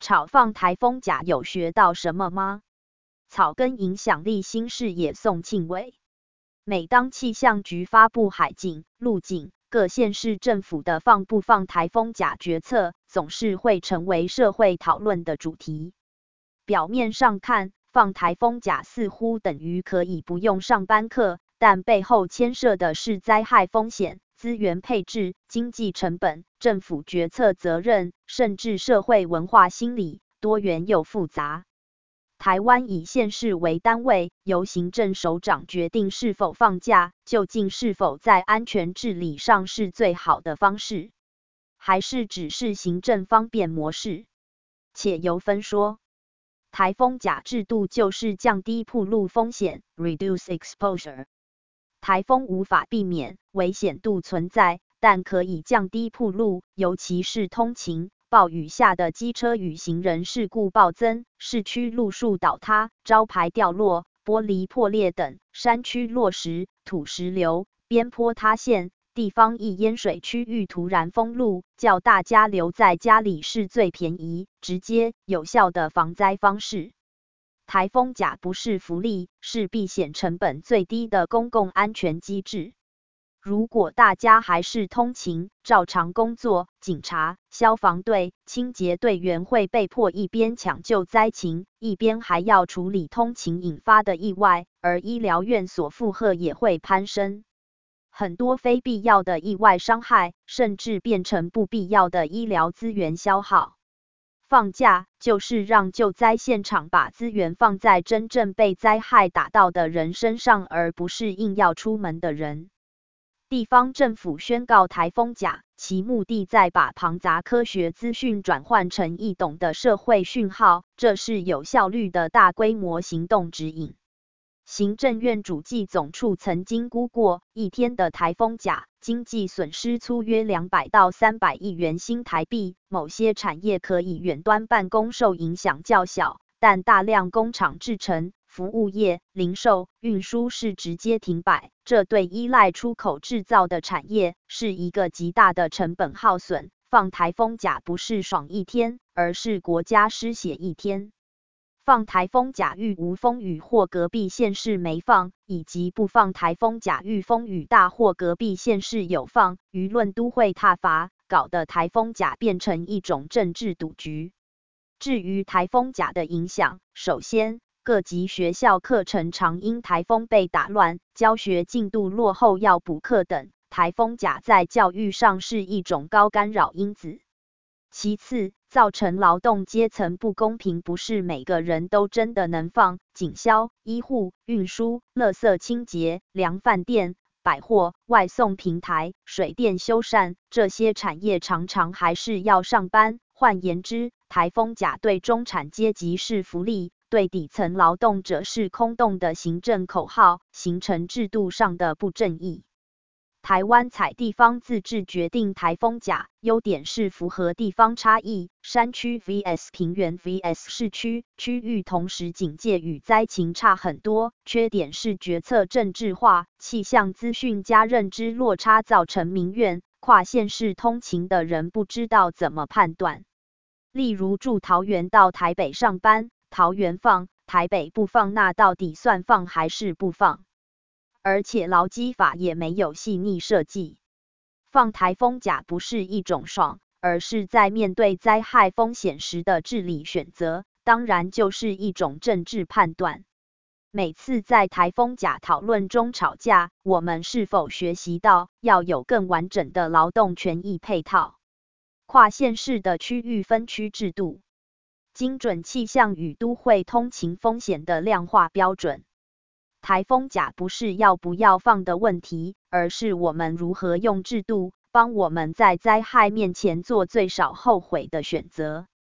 炒放台风假有学到什么吗？草根影响力新视野宋庆伟。每当气象局发布海警、陆警、各县市政府的放不放台风假决策，总是会成为社会讨论的主题。表面上看，放台风假似乎等于可以不用上班课，但背后牵涉的是灾害风险、资源配置、经济成本、政府决策责任，甚至社会文化心理，多元又复杂。台湾以县市为单位，由行政首长决定是否放假，究竟是否在安全治理上是最好的方式，还是只是行政方便模式？且有分说。台风假制度就是降低暴露风险 （reduce exposure）。台风无法避免，危险度存在，但可以降低暴露，尤其是通勤、暴雨下的机车与行人事故暴增，市区路树倒塌、招牌掉落、玻璃破裂等，山区落石、土石流、边坡塌陷，地方易淹水区域突然封路，叫大家留在家里是最便宜、直接、有效的防灾方式。台风假不是福利，是避险成本最低的公共安全机制。如果大家还是通勤，照常工作，警察、消防队、清洁队员会被迫一边抢救灾情，一边还要处理通勤引发的意外，而医疗院所负荷也会攀升。很多非必要的意外伤害，甚至变成不必要的医疗资源消耗。放假就是让救灾现场把资源放在真正被灾害打到的人身上，而不是硬要出门的人。地方政府宣告台风假，其目的在把庞杂科学资讯转换成易懂的社会讯号，这是有效率的大规模行动指引。行政院主计总处曾经估过，一天的台风假经济损失粗约200到300亿元新台币。某些产业可以远端办公受影响较小，但大量工厂制成、服务业、零售、运输是直接停摆，这对依赖出口制造的产业是一个极大的成本耗损。放台风假不是爽一天，而是国家失血一天。放台风假遇无风雨或隔壁县市没放，以及不放台风假遇风雨大或隔壁县市有放，舆论都会挞伐，搞得台风假变成一种政治赌局。至于台风假的影响，首先，各级学校课程常因台风被打乱，教学进度落后要补课等，台风假在教育上是一种高干扰因子。其次，造成劳动阶层不公平，不是每个人都真的能放。警消、医护、运输、垃圾清洁、量贩店、百货、外送平台、水电修缮，这些产业常常还是要上班。换言之，台风假对中产阶级是福利，对底层劳动者是空洞的行政口号，形成制度上的不正义。台湾采地方自治决定台风假，优点是符合地方差异，山区 vs 平原 vs 市区，区域同时警戒与灾情差很多。缺点是决策政治化，气象资讯加认知落差造成民怨，跨县市通勤的人不知道怎么判断。例如住桃园到台北上班，桃园放，台北不放，那到底算放还是不放？而且劳基法也没有细腻设计。放台风假不是一种爽，而是在面对灾害风险时的治理选择，当然就是一种政治判断。每次在台风假讨论中吵架，我们是否学习到要有更完整的劳动权益配套？跨县市的区域分区制度，精准气象与都会通勤风险的量化标准。台风假不是要不要放的问题，而是我们如何用制度帮我们在灾害面前做最少后悔的选择。